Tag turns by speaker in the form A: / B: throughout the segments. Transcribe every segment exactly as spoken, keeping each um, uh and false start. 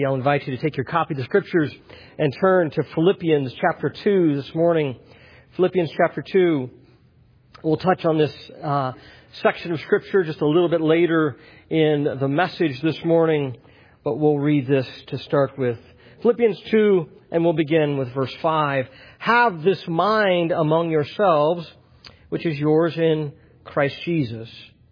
A: I'll invite you to take your copy of the Scriptures and turn to Philippians chapter two this morning. Philippians chapter two. We'll touch on this uh, section of Scripture just a little bit later in the message this morning, but we'll read this to start with. Philippians two, and we'll begin with verse five. Have this mind among yourselves, which is yours in Christ Jesus,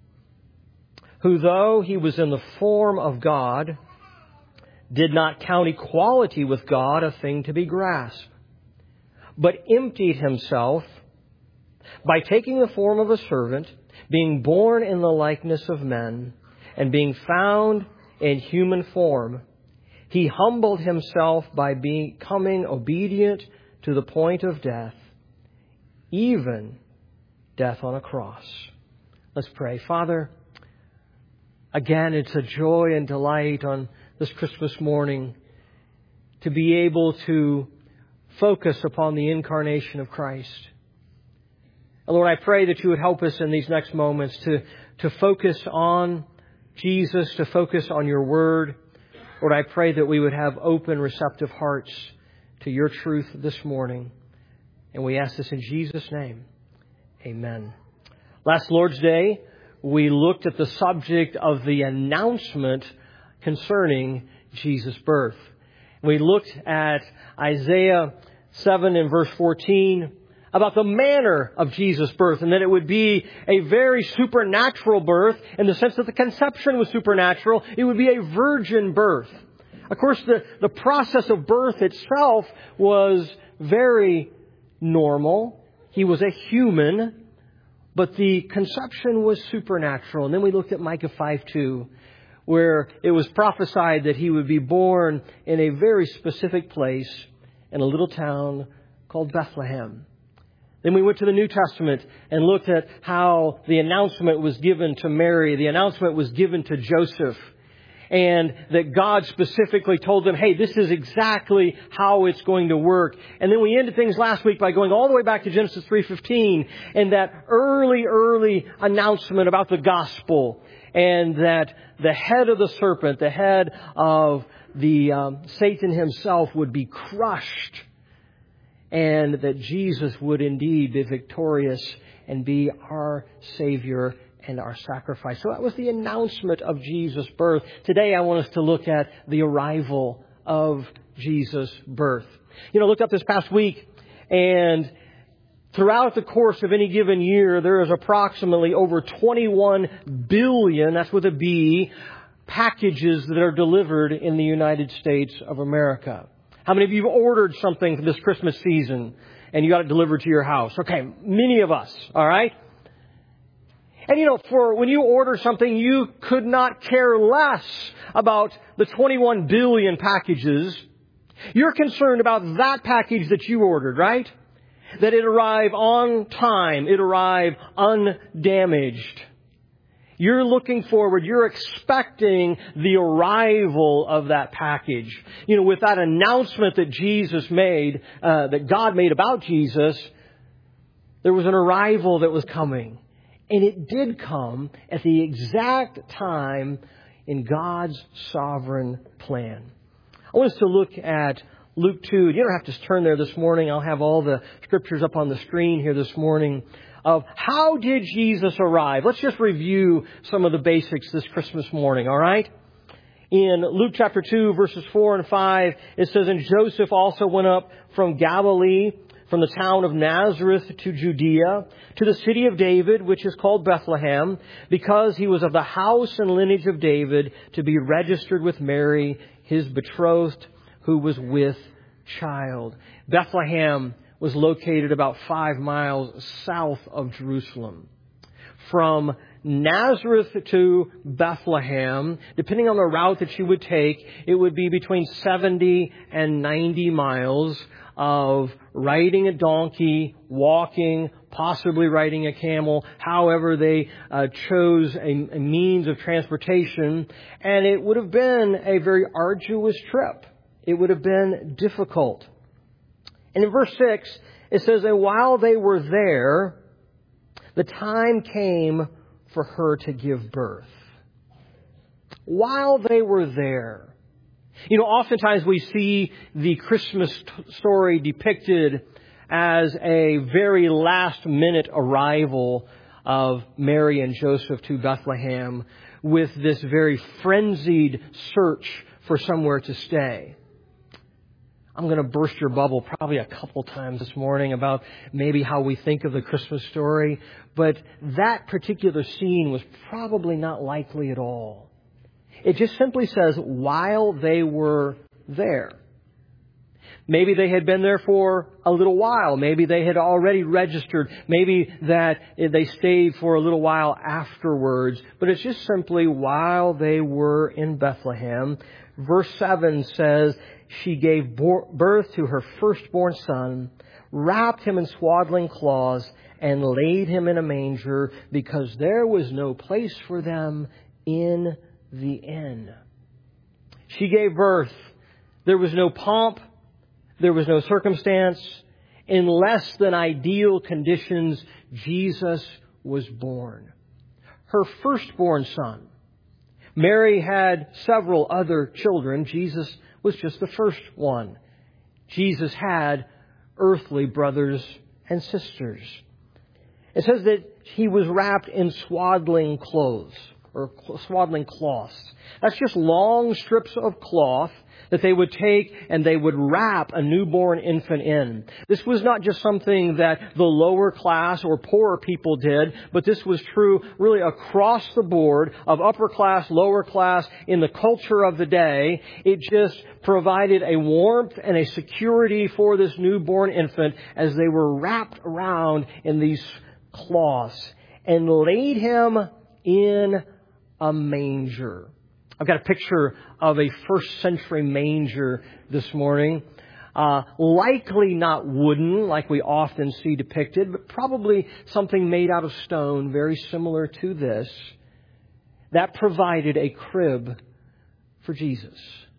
A: who though he was in the form of God, did not count equality with God a thing to be grasped, but emptied himself by taking the form of a servant, being born in the likeness of men, and being found in human form. He humbled himself by becoming obedient to the point of death, even death on a cross. Let's pray. Father, again, it's a joy and delight on this Christmas morning to be able to focus upon the incarnation of Christ. And Lord, I pray that you would help us in these next moments to, to focus on Jesus, to focus on your word. Lord, I pray that we would have open, receptive hearts to your truth this morning. And we ask this in Jesus' name. Amen. Last Lord's Day, we looked at the subject of the announcement concerning Jesus' birth. We looked at Isaiah seven and verse fourteen about the manner of Jesus' birth, and that it would be a very supernatural birth in the sense that the conception was supernatural. It would be a virgin birth. Of course, the, the process of birth itself was very normal. He was a human, but the conception was supernatural. And then we looked at Micah five two, where it was prophesied that he would be born in a very specific place in a little town called Bethlehem. Then we went to the New Testament and looked at how the announcement was given to Mary. The announcement was given to Joseph. And that God specifically told them, hey, this is exactly how it's going to work. And then we ended things last week by going all the way back to Genesis three fifteen and that early, early announcement about the gospel. And that the head of the serpent, the head of the um, Satan himself would be crushed. And that Jesus would indeed be victorious and be our Savior and our sacrifice. So that was the announcement of Jesus' birth. Today I want us to look at the arrival of Jesus' birth. You know, I looked up this past week, and throughout the course of any given year, there is approximately over twenty-one billion, that's with a B, packages that are delivered in the United States of America. How many of you have ordered something for this Christmas season and you got it delivered to your house? Okay, many of us, all right? And you know, for when you order something, you could not care less about the twenty-one billion packages. You're concerned about that package that you ordered, right? That it arrive on time, it arrive undamaged. You're looking forward, you're expecting the arrival of that package. You know, with that announcement that Jesus made, uh, that God made about Jesus, there was an arrival that was coming. And it did come at the exact time in God's sovereign plan. I want us to look at Luke two. You don't have to turn there this morning. I'll have all the scriptures up on the screen here this morning of how did Jesus arrive. Let's just review some of the basics this Christmas morning, all right? In Luke chapter two, verses four and five, it says, And Joseph also went up from Galilee, from the town of Nazareth to Judea, to the city of David, which is called Bethlehem, because he was of the house and lineage of David, to be registered with Mary, his betrothed, who was with child. Bethlehem was located about five miles south of Jerusalem. From Nazareth to Bethlehem, depending on the route that you would take, it would be between seventy and ninety miles of riding a donkey, walking, possibly riding a camel, however they uh, chose a, a means of transportation. And it would have been a very arduous trip. It would have been difficult. And in verse six, it says, And while they were there, the time came for her to give birth. While they were there. You know, oftentimes we see the Christmas t- story depicted as a very last-minute arrival of Mary and Joseph to Bethlehem with this very frenzied search for somewhere to stay. I'm going to burst your bubble probably a couple times this morning about maybe how we think of the Christmas story, but that particular scene was probably not likely at all. It just simply says, while they were there. Maybe they had been there for a little while. Maybe they had already registered. Maybe that they stayed for a little while afterwards. But it's just simply while they were in Bethlehem. Verse seven says, she gave birth to her firstborn son, wrapped him in swaddling cloths, and laid him in a manger because there was no place for them in the inn. She gave birth. There was no pomp. There was no circumstance. In less than ideal conditions, Jesus was born. Her firstborn son. Mary had several other children. Jesus was just the first one. Jesus had earthly brothers and sisters. It says that he was wrapped in swaddling clothes or swaddling cloths. That's just long strips of cloth that they would take and they would wrap a newborn infant in. This was not just something that the lower class or poorer people did, but this was true really across the board of upper class, lower class, in the culture of the day. It just provided a warmth and a security for this newborn infant as they were wrapped around in these cloths and laid him in a manger. I've got a picture of a first century manger this morning. Uh, likely not wooden like we often see depicted, but probably something made out of stone, very similar to this, that provided a crib for Jesus.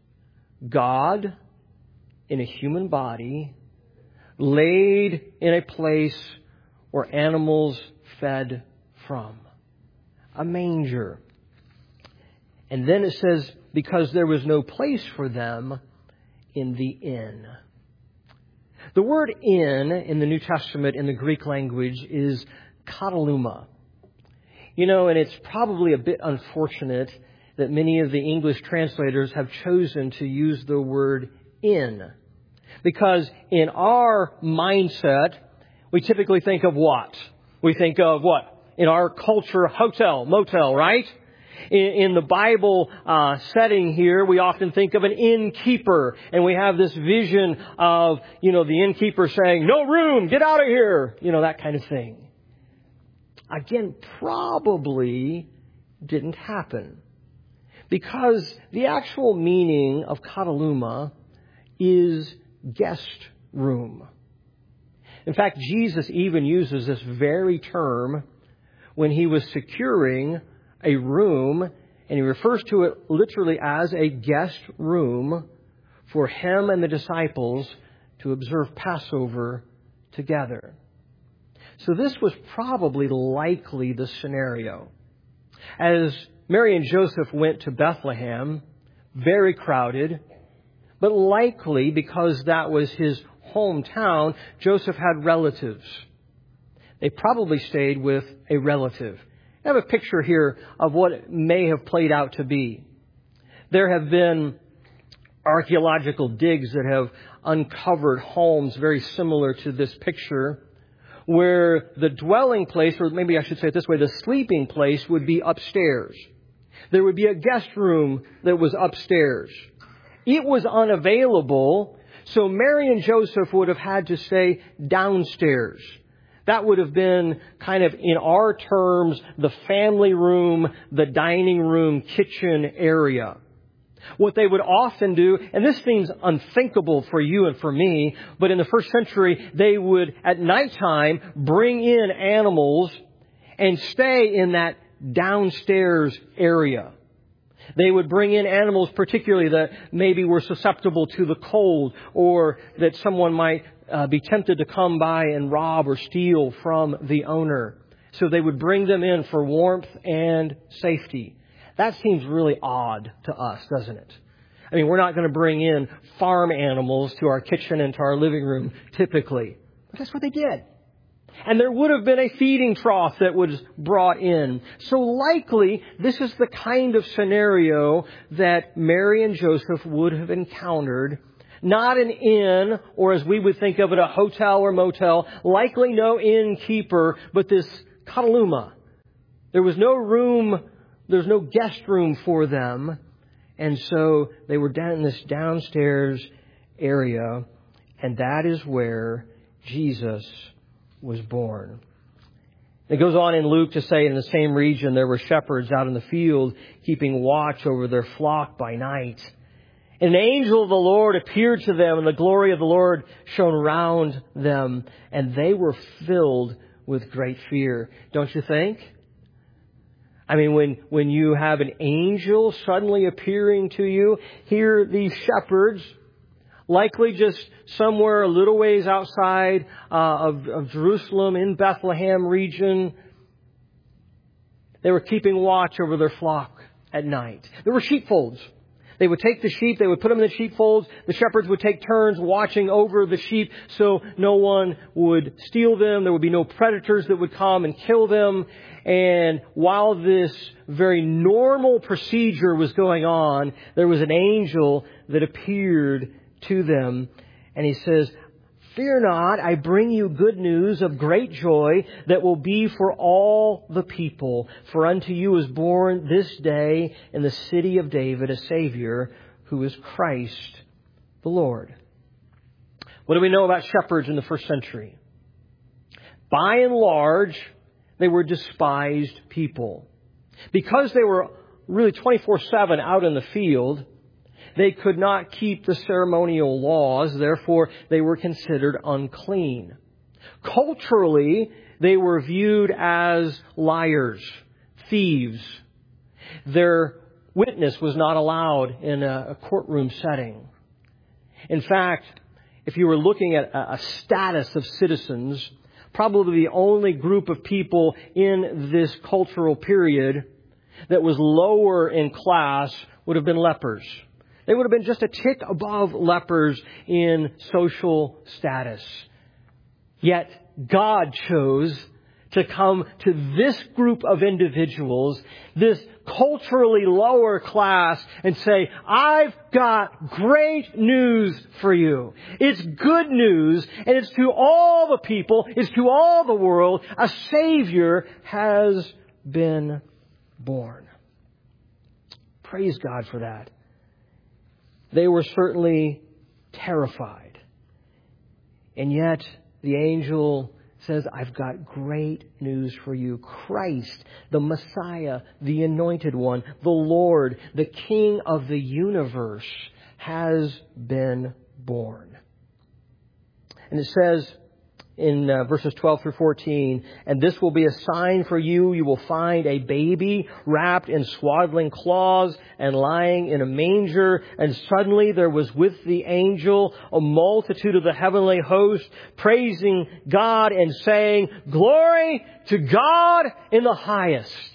A: God in a human body laid in a place where animals fed from. A manger. And then it says, because there was no place for them in the inn. The word inn in the New Testament in the Greek language is kataluma. You know, and it's probably a bit unfortunate that many of the English translators have chosen to use the word inn. Because in our mindset, we typically think of what? We think of what? In our culture, hotel, motel, right? In the Bible uh, setting here, we often think of an innkeeper, and we have this vision of, you know, the innkeeper saying, "No room, get out of here," you know, that kind of thing. Again, probably didn't happen, because the actual meaning of kataluma is guest room. In fact, Jesus even uses this very term when he was securing a room, and he refers to it literally as a guest room for him and the disciples to observe Passover together. So this was probably likely the scenario. As Mary and Joseph went to Bethlehem, very crowded, but likely because that was his hometown, Joseph had relatives. They probably stayed with a relative. I have a picture here of what it may have played out to be. There have been archaeological digs that have uncovered homes very similar to this picture, where the dwelling place, or maybe I should say it this way, the sleeping place would be upstairs. There would be a guest room that was upstairs. It was unavailable, so Mary and Joseph would have had to stay downstairs. That would have been kind of, in our terms, the family room, the dining room, kitchen area. What they would often do, and this seems unthinkable for you and for me, but in the first century, they would, at nighttime, bring in animals and stay in that downstairs area. They would bring in animals particularly that maybe were susceptible to the cold, or that someone might uh, be tempted to come by and rob or steal from the owner. So they would bring them in for warmth and safety. That seems really odd to us, doesn't it? I mean, we're not going to bring in farm animals to our kitchen and to our living room, typically. But that's what they did. And there would have been a feeding trough that was brought in. So likely, this is the kind of scenario that Mary and Joseph would have encountered. Not an inn, or as we would think of it, a hotel or motel. Likely no innkeeper, but this kataluma. There was no room, there was no guest room for them. And so they were down in this downstairs area. And that is where Jesus was born. It goes on in Luke to say in the same region there were shepherds out in the field keeping watch over their flock by night. And an angel of the Lord appeared to them, and the glory of the Lord shone around them, and they were filled with great fear. Don't you think? I mean, when, when you have an angel suddenly appearing to you, here these shepherds, likely just somewhere a little ways outside uh, of, of Jerusalem, in Bethlehem region, they were keeping watch over their flock at night. There were sheepfolds. They would take the sheep, they would put them in the sheepfolds. The shepherds would take turns watching over the sheep so no one would steal them. There would be no predators that would come and kill them. And while this very normal procedure was going on, there was an angel that appeared to them. And he says, "Fear not, I bring you good news of great joy that will be for all the people. For unto you is born this day in the city of David a Savior, who is Christ the Lord." What do we know about shepherds in the first century? By and large, they were despised people. Because they were really twenty-four seven out in the field, they could not keep the ceremonial laws, therefore they were considered unclean. Culturally, they were viewed as liars, thieves. Their witness was not allowed in a courtroom setting. In fact, if you were looking at a status of citizens, probably the only group of people in this cultural period that was lower in class would have been lepers. They would have been just a tick above lepers in social status. Yet God chose to come to this group of individuals, this culturally lower class, and say, "I've got great news for you. It's good news, and it's to all the people, it's to all the world. A Savior has been born." Praise God for that. They were certainly terrified. And yet, the angel says, "I've got great news for you. Christ, the Messiah, the Anointed One, the Lord, the King of the universe, has been born." And it says in uh, verses twelve through fourteen, "And this will be a sign for you. You will find a baby wrapped in swaddling cloths and lying in a manger. And suddenly there was with the angel a multitude of the heavenly host, praising God and saying, 'Glory to God in the highest.'"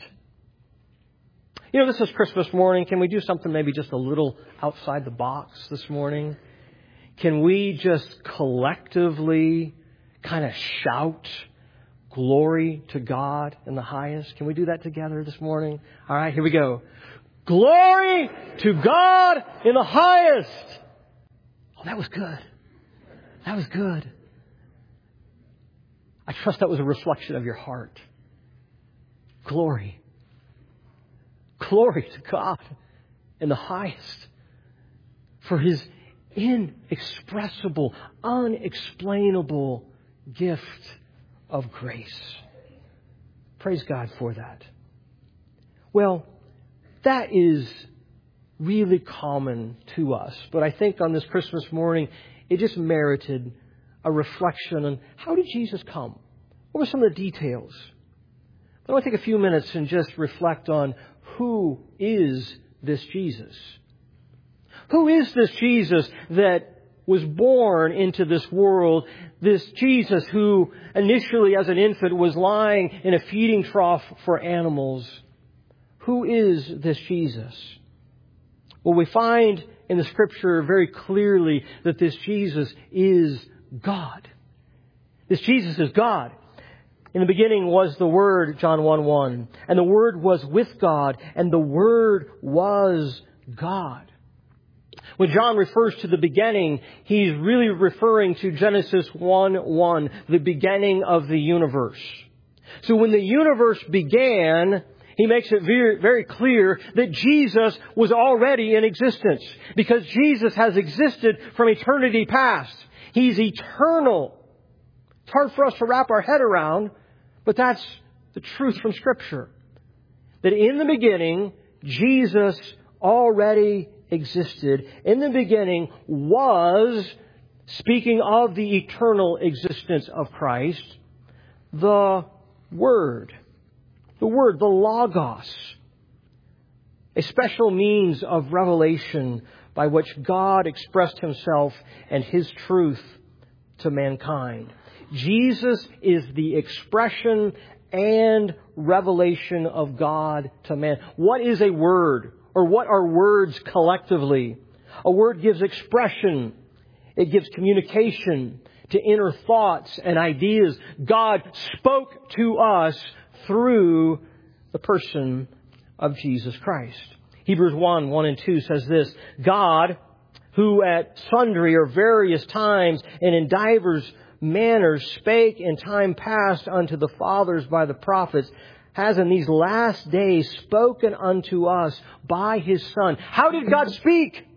A: You know, this is Christmas morning. Can we do something maybe just a little outside the box this morning? Can we just collectively kind of shout, "Glory to God in the highest"? Can we do that together this morning? All right, here we go. Glory to God in the highest. Oh, that was good. That was good. I trust that was a reflection of your heart. Glory. Glory to God in the highest for His inexpressible, unexplainable gift of grace. Praise God for that. Well, that is really common to us. But I think on this Christmas morning, it just merited a reflection on how did Jesus come? What were some of the details? But I want to take a few minutes and just reflect on who is this Jesus? Who is this Jesus that was born into this world, this Jesus who initially as an infant was lying in a feeding trough for animals? Who is this Jesus? Well, we find in the Scripture very clearly that this Jesus is God. This Jesus is God. In the beginning was the Word, John one one, and the Word was with God, and the Word was God. When John refers to the beginning, he's really referring to Genesis one one, the beginning of the universe. So when the universe began, he makes it very, very clear that Jesus was already in existence, because Jesus has existed from eternity past. He's eternal. It's hard for us to wrap our head around, but that's the truth from Scripture. That in the beginning, Jesus already existed. In the beginning was, speaking of the eternal existence of Christ, the Word. The Word, the Logos. A special means of revelation by which God expressed Himself and His truth to mankind. Jesus is the expression and revelation of God to man. What is a word? Or what are words collectively? A word gives expression. It gives communication to inner thoughts and ideas. God spoke to us through the person of Jesus Christ. Hebrews one, one and two says this: God, who at sundry or various times and in divers manners spake in time past unto the fathers by the prophets, has in these last days spoken unto us by His Son. How did God speak?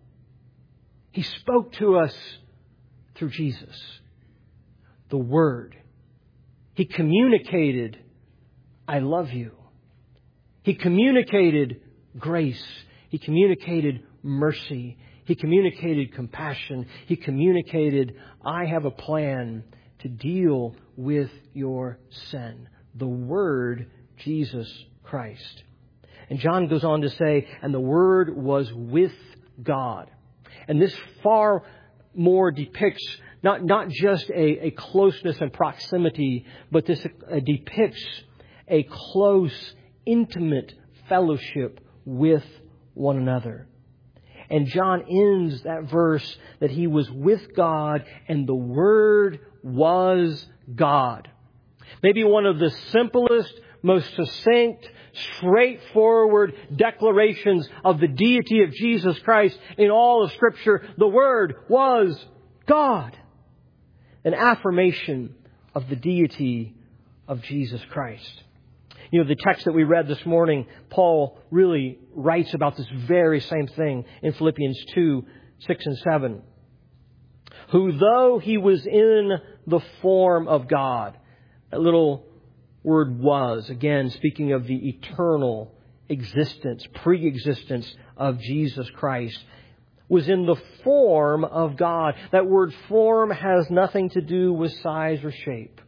A: He spoke to us through Jesus, the Word. He communicated, I love you. He communicated grace. He communicated mercy. He communicated compassion. He communicated, I have a plan to deal with your sin. The Word, Jesus Christ. And John goes on to say, and the Word was with God. And this far more depicts not, not just a, a closeness and proximity, but this uh, depicts a close, intimate fellowship with one another. And John ends that verse that He was with God and the Word was God. Maybe one of the simplest, most succinct, straightforward declarations of the deity of Jesus Christ in all of Scripture. The Word was God. An affirmation of the deity of Jesus Christ. You know, the text that we read this morning, Paul really writes about this very same thing in Philippians two, six and seven. Who, though He was in the form of God, that little word was, again, speaking of the eternal existence, pre-existence of Jesus Christ, was in the form of God. That word form has nothing to do with size or shape.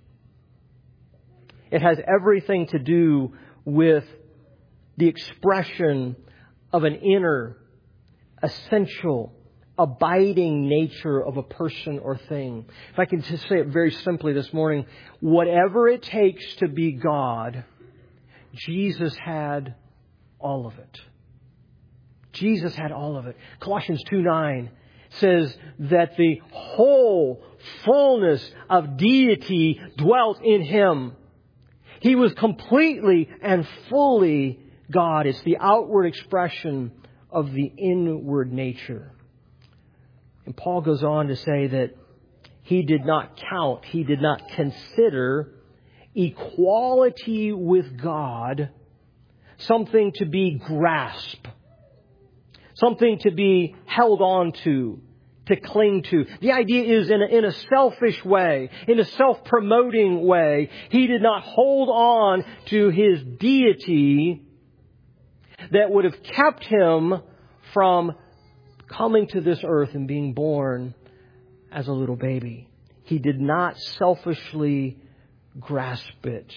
A: It has everything to do with the expression of an inner, essential, abiding nature of a person or thing. If I can just say it very simply this morning, whatever it takes to be God, Jesus had all of it. Jesus had all of it. Colossians two nine says that the whole fullness of deity dwelt in Him. He was completely and fully God. It's the outward expression of the inward nature. And Paul goes on to say that He did not count, He did not consider equality with God something to be grasped, something to be held on to, to cling to. The idea is in a, in a selfish way, in a self-promoting way, He did not hold on to His deity that would have kept Him from coming to this earth and being born as a little baby. He did not selfishly grasp it.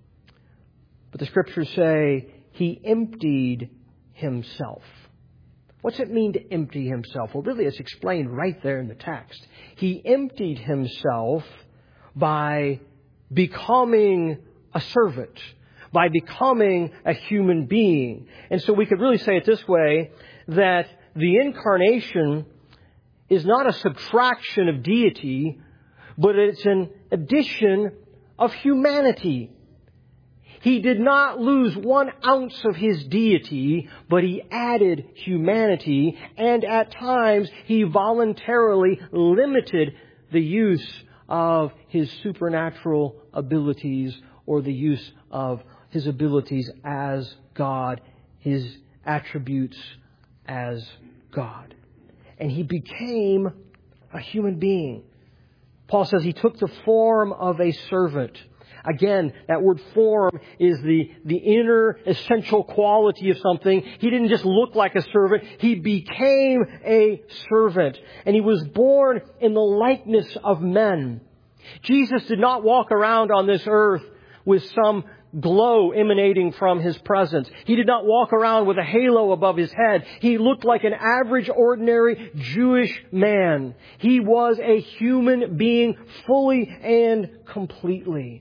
A: But the Scriptures say He emptied Himself. What's it mean to empty Himself? Well, really, it's explained right there in the text. He emptied Himself by becoming a servant, by becoming a human being. And so we could really say it this way, that the incarnation is not a subtraction of deity, but it's an addition of humanity. He did not lose one ounce of His deity, but He added humanity, and at times He voluntarily limited the use of His supernatural abilities or the use of His abilities as God, His attributes as God. And He became a human being. Paul says He took the form of a servant. Again, that word form is the, the inner essential quality of something. He didn't just look like a servant. He became a servant. And He was born in the likeness of men. Jesus did not walk around on this earth with some glow emanating from His presence. He did not walk around with a halo above His head. He looked like an average, ordinary Jewish man. He was a human being fully and completely.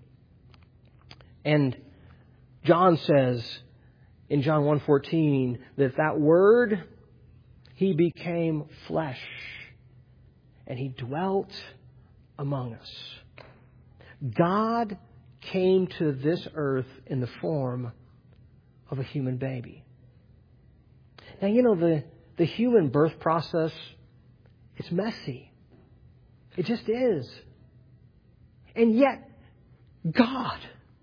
A: And John says in John one fourteen that that Word, He became flesh and He dwelt among us. God came to this earth in the form of a human baby. Now, you know, the, the human birth process, it's messy. It just is. And yet, God,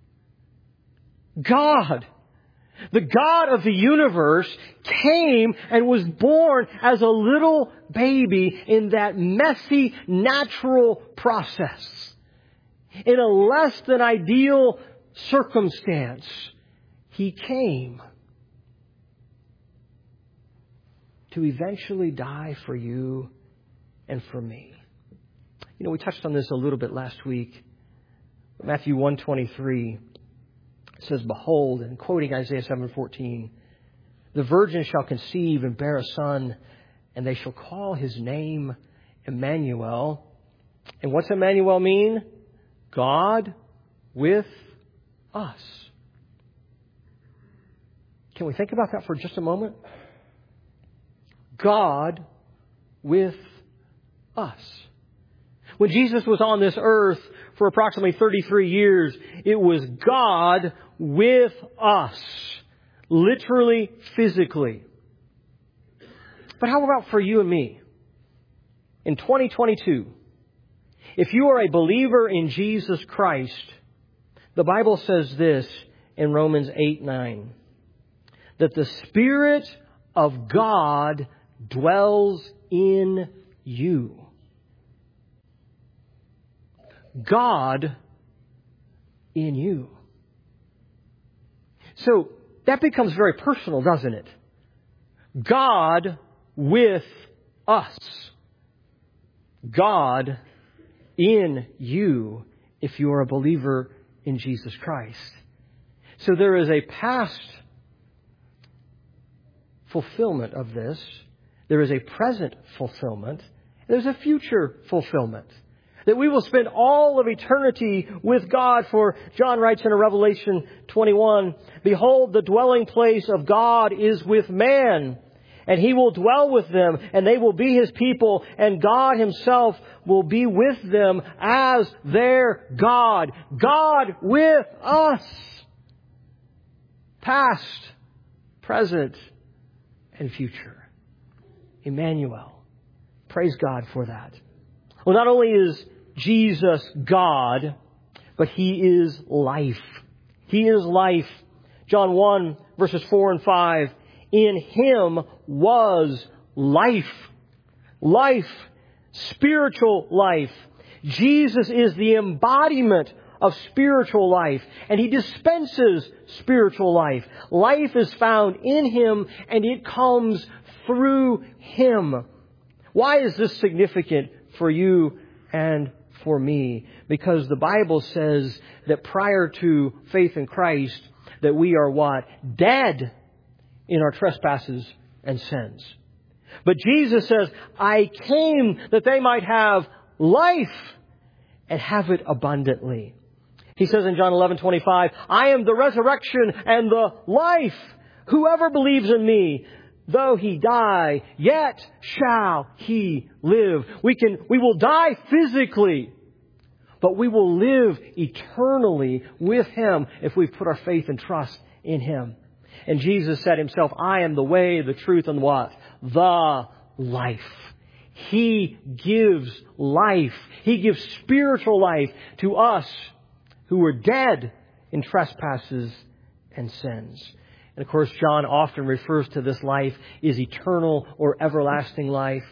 A: God, the God of the universe came and was born as a little baby in that messy natural process. In a less than ideal circumstance, He came to eventually die for you and for me. You know, we touched on this a little bit last week. Matthew one twenty-three says, "Behold," and quoting Isaiah seven fourteen, "the virgin shall conceive and bear a son, and they shall call His name Emmanuel." And what's Emmanuel mean? God with us. Can we think about that for just a moment? God with us. When Jesus was on this earth for approximately thirty-three years, it was God with us. Literally, physically. But how about for you and me? In twenty twenty-two, if you are a believer in Jesus Christ, the Bible says this in Romans eight nine, that the Spirit of God dwells in you. God in you. So that becomes very personal, doesn't it? God with us. God in you if you are a believer in Jesus Christ. So there is a past fulfillment of this. There is a present fulfillment. There's a future fulfillment. That we will spend all of eternity with God. For John writes in Revelation twenty-one, "Behold, the dwelling place of God is with man, and He will dwell with them, and they will be His people, and God Himself will be with them as their God." God with us. Past, present, and future. Emmanuel. Praise God for that. Well, not only is Jesus God, but He is life. He is life. John one, verses four and five. In Him was life. Life. Spiritual life. Jesus is the embodiment of spiritual life, and He dispenses spiritual life. Life is found in Him, and it comes through Him. Why is this significant for you and for me? Because the Bible says that prior to faith in Christ, that we are what? Dead in our trespasses and sins. But Jesus says, "I came that they might have life and have it abundantly." He says in John eleven twenty-five, "I am the resurrection and the life. Whoever believes in me, though he die, yet shall he live. We can, we will die physically, but we will live eternally with him if we put our faith and trust in him. And Jesus said himself, I am the way, the truth, and what? The life. He gives life. He gives spiritual life to us who were dead in trespasses and sins. And of course, John often refers to this life as eternal or everlasting life.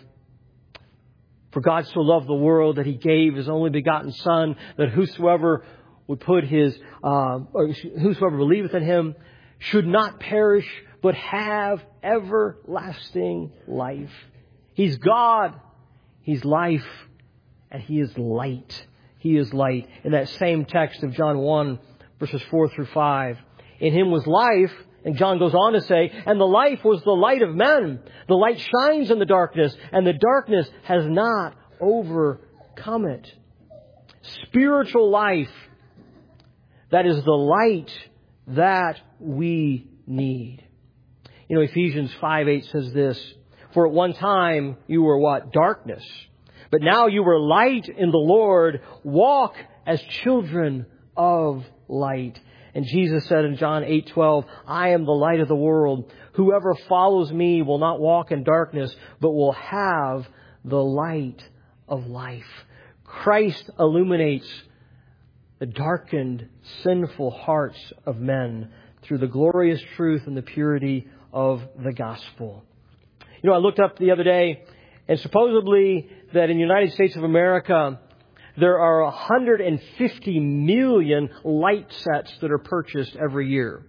A: For God so loved the world that he gave his only begotten Son, that whosoever would put his, uh, or whosoever believeth in him should not perish, but have everlasting life. He's God. He's life. And he is light. He is light. In that same text of John one, verses four through five. In him was life. And John goes on to say, and the life was the light of men. The light shines in the darkness, and the darkness has not overcome it. Spiritual life. That is the light that we need. You know, Ephesians five eight says this, for at one time you were what? Darkness. But now you were light in the Lord. Walk as children of light. And Jesus said in John eight twelve, I am the light of the world. Whoever follows me will not walk in darkness, but will have the light of life. Christ illuminates the darkened, sinful hearts of men through the glorious truth and the purity of the gospel. You know, I looked up the other day, and supposedly that in the United States of America, there are one hundred fifty million light sets that are purchased every year.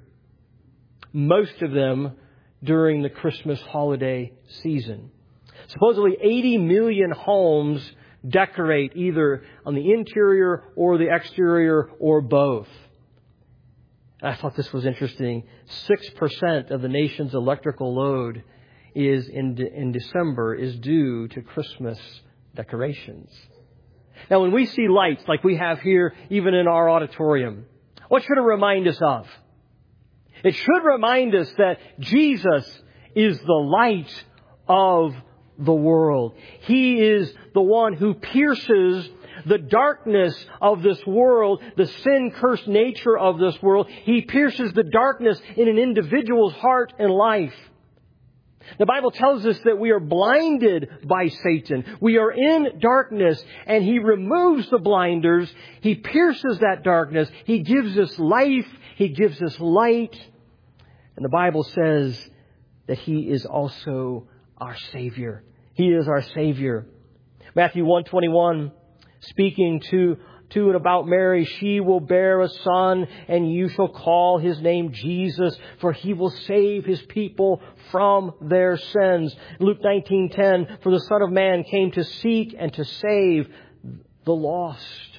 A: Most of them during the Christmas holiday season. Supposedly eighty million homes decorate either on the interior or the exterior or both. And I thought this was interesting. six percent of the nation's electrical load is in, de- in December is due to Christmas decorations. Now, when we see lights like we have here, even in our auditorium, what should it remind us of? It should remind us that Jesus is the light of the world. He is the one who pierces the darkness of this world, the sin-cursed nature of this world. He pierces the darkness in an individual's heart and life. The Bible tells us that we are blinded by Satan. We are in darkness, and he removes the blinders. He pierces that darkness. He gives us life. He gives us light. And the Bible says that he is also our Savior. He is our Savior. Matthew one twenty-one, speaking to To and about Mary, she will bear a son, and you shall call his name Jesus, for he will save his people from their sins. Luke nineteen ten, for the Son of Man came to seek and to save the lost.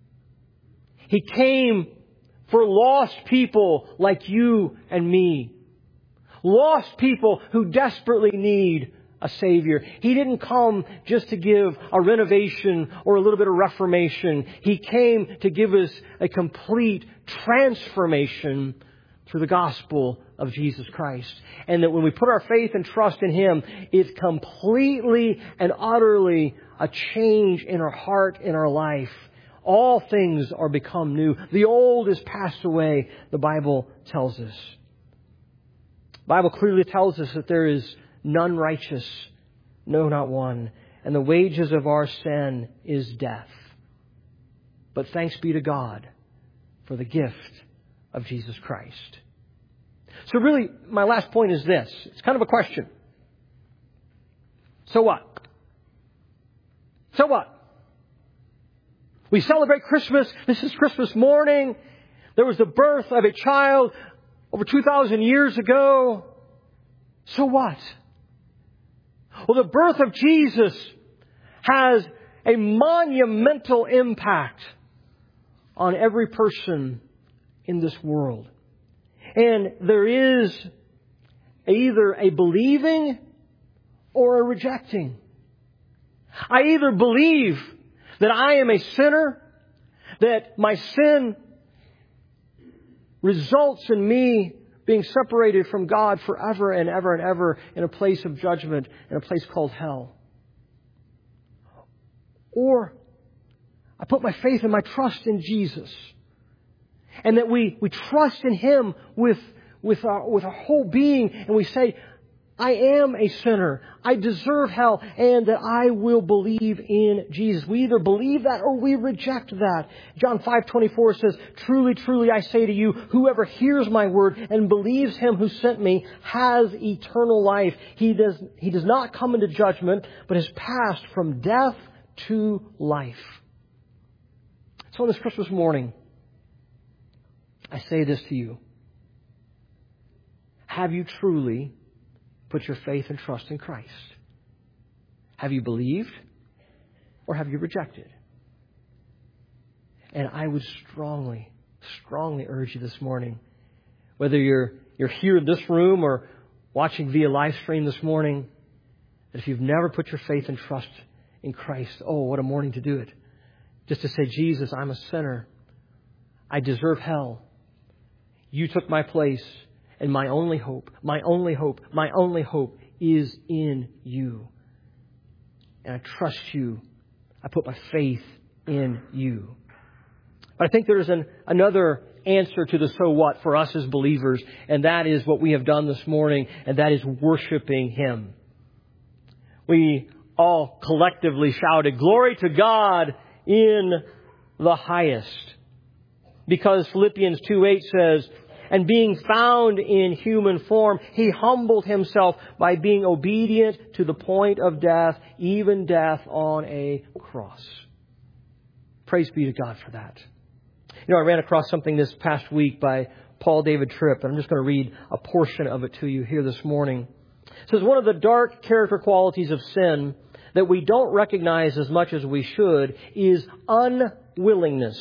A: He came for lost people like you and me. Lost people who desperately need a Savior. He didn't come just to give a renovation or a little bit of reformation. He came to give us a complete transformation through the gospel of Jesus Christ. And that when we put our faith and trust in him, it's completely and utterly a change in our heart, in our life. All things are become new. The old is passed away, the Bible tells us. The Bible clearly tells us that there is none righteous, no, not one. And the wages of our sin is death. But thanks be to God for the gift of Jesus Christ. So really, my last point is this. It's kind of a question. So what? So what? We celebrate Christmas. This is Christmas morning. There was the birth of a child over two thousand years ago. So what? Well, the birth of Jesus has a monumental impact on every person in this world. And there is either a believing or a rejecting. I either believe that I am a sinner, that my sin results in me being separated from God forever and ever and ever in a place of judgment, in a place called hell. Or I put my faith and my trust in Jesus. And that we, we trust in Him with, with, our, with our whole being. And we say, I am a sinner. I deserve hell. And that I will believe in Jesus. We either believe that or we reject that. John five twenty-four says, truly, truly, I say to you, whoever hears my word and believes Him who sent me has eternal life. He does, he does not come into judgment, but has passed from death to life. So on this Christmas morning, I say this to you. Have you truly put your faith and trust in Christ? Have you believed or have you rejected? And I would strongly, strongly urge you this morning, whether you're, you're here in this room or watching via live stream this morning, that if you've never put your faith and trust in Christ, oh, what a morning to do it. Just to say, Jesus, I'm a sinner. I deserve hell. You took my place, and my only hope, my only hope, my only hope is in you. And I trust you. I put my faith in you. But I think there's an, another answer to the so what for us as believers, and that is what we have done this morning, and that is worshiping Him. We all collectively shouted, "Glory to God in the highest." Because Philippians two eight says, and being found in human form, He humbled Himself by being obedient to the point of death, even death on a cross. Praise be to God for that. You know, I ran across something this past week by Paul David Tripp, and I'm just going to read a portion of it to you here this morning. It says, one of the dark character qualities of sin that we don't recognize as much as we should is unwillingness.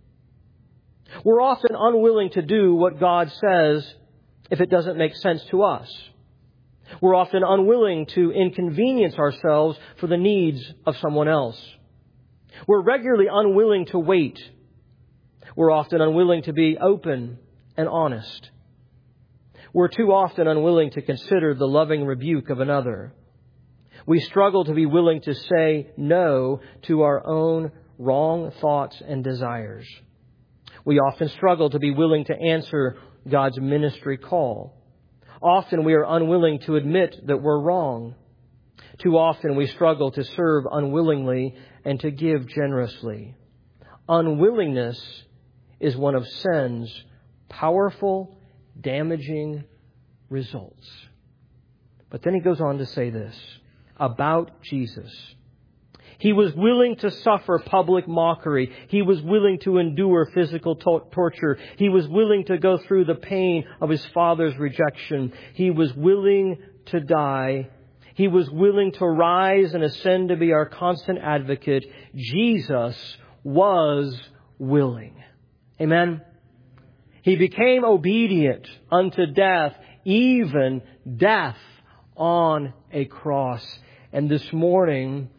A: We're often unwilling to do what God says if it doesn't make sense to us. We're often unwilling to inconvenience ourselves for the needs of someone else. We're regularly unwilling to wait. We're often unwilling to be open and honest. We're too often unwilling to consider the loving rebuke of another. We struggle to be willing to say no to our own wrong thoughts and desires. We often struggle to be willing to answer God's ministry call. Often we are unwilling to admit that we're wrong. Too often we struggle to serve unwillingly and to give generously. Unwillingness is one of sin's powerful, damaging results. But then he goes on to say this about Jesus. He was willing to suffer public mockery. He was willing to endure physical to- torture. He was willing to go through the pain of His Father's rejection. He was willing to die. He was willing to rise and ascend to be our constant advocate. Jesus was willing. Amen. He became obedient unto death, even death on a cross. And this morning,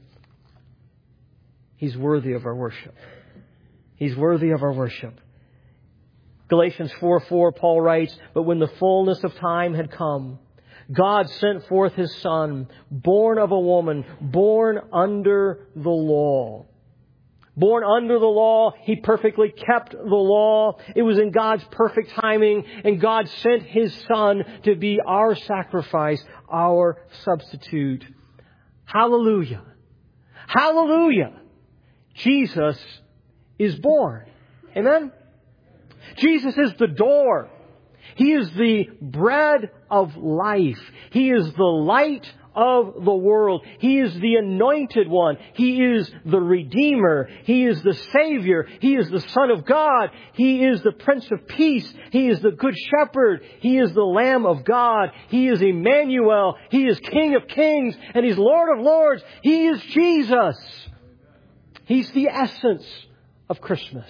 A: He's worthy of our worship. He's worthy of our worship. Galatians four four, Paul writes, but when the fullness of time had come, God sent forth His Son, born of a woman, born under the law. Born under the law, He perfectly kept the law. It was in God's perfect timing, and God sent His Son to be our sacrifice, our substitute. Hallelujah. Hallelujah. Jesus is born. Amen? Jesus is the door. He is the bread of life. He is the light of the world. He is the anointed one. He is the Redeemer. He is the Savior. He is the Son of God. He is the Prince of Peace. He is the Good Shepherd. He is the Lamb of God. He is Emmanuel. He is King of Kings and He's Lord of Lords. He is Jesus. He's the essence of Christmas.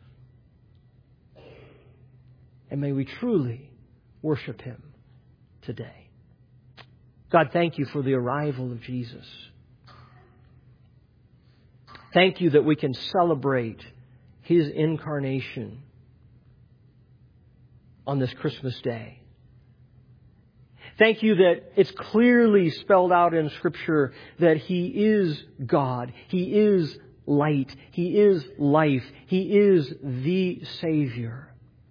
A: And may we truly worship Him today. God, thank You for the arrival of Jesus. Thank You that we can celebrate His incarnation on this Christmas day. Thank you that it's clearly spelled out in Scripture that He is God. He is light. He is life. He is the Savior.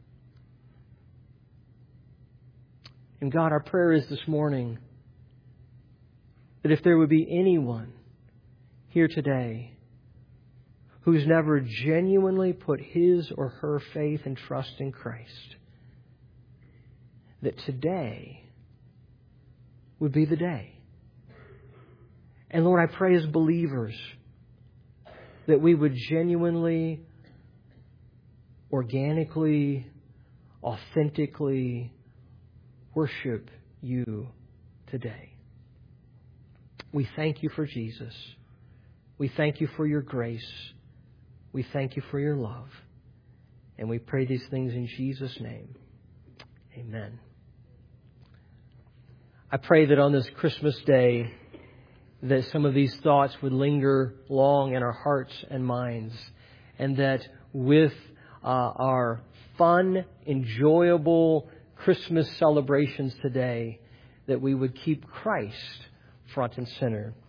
A: And God, our prayer is this morning that if there would be anyone here today who's never genuinely put his or her faith and trust in Christ, that today would be the day. And Lord, I pray as believers that we would genuinely, organically, authentically worship You today. We thank You for Jesus. We thank You for Your grace. We thank You for Your love. And we pray these things in Jesus' name. Amen. I pray that on this Christmas day, that some of these thoughts would linger long in our hearts and minds, and that with uh, our fun, enjoyable Christmas celebrations today, that we would keep Christ front and center.